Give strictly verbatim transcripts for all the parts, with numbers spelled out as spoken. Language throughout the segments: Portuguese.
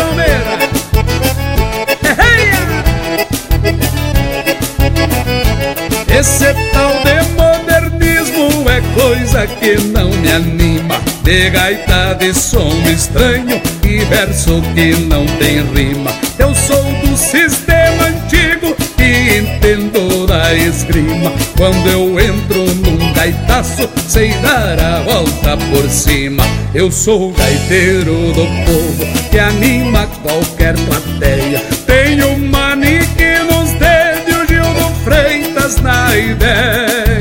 Palmeira. Esse tal de modernismo é coisa que não me anima. De gaita de som estranho e verso que não tem rima. Eu sou do sistema antigo e entendo da esgrima. Quando eu entro num gaitaço, sei dar a volta por cima. Eu sou o gaiteiro do povo que anima qualquer plateia. Tenho manique nos dedos, Gildo Freitas na ideia.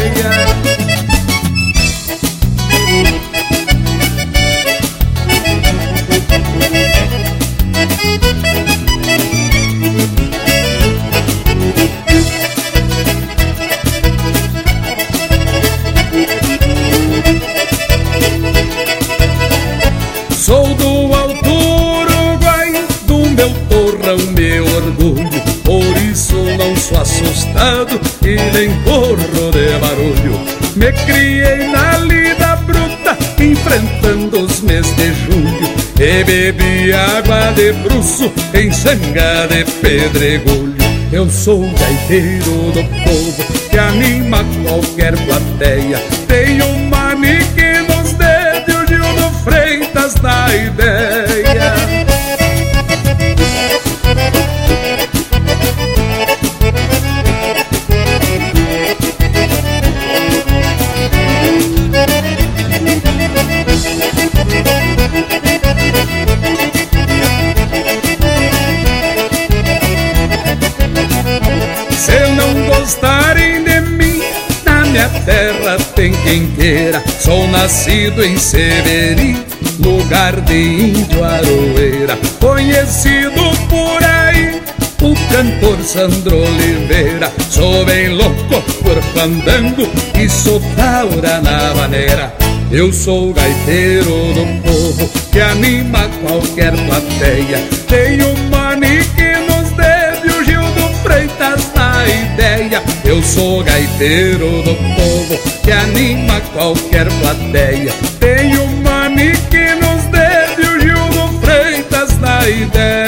Sou do Alto Uruguai, do meu torrão meu orgulho. Por isso não sou assustado e nem corro de barulho. Me criei na lida bruta, enfrentando os meses de julho. E bebi água de bruço em sanga de pedregulho. Eu sou o gaiteiro do povo que anima qualquer plateia. Tenho um manique nos dedos, Gildo Freitas na ideia. Se não gostarem de mim, na minha terra tem quem queira. Sou nascido em Severi, lugar de índio aroeira. Conhecido por aí, o cantor Sandro Oliveira. Sou bem louco por fandango e sou taura na maneira. Eu sou o gaiteiro do povo que anima qualquer plateia. Tenho manique nos dedos, Gildo Freitas na ideia. Eu sou o gaiteiro do povo que anima qualquer plateia. Tenho manique nos dedos, Gildo Freitas na ideia.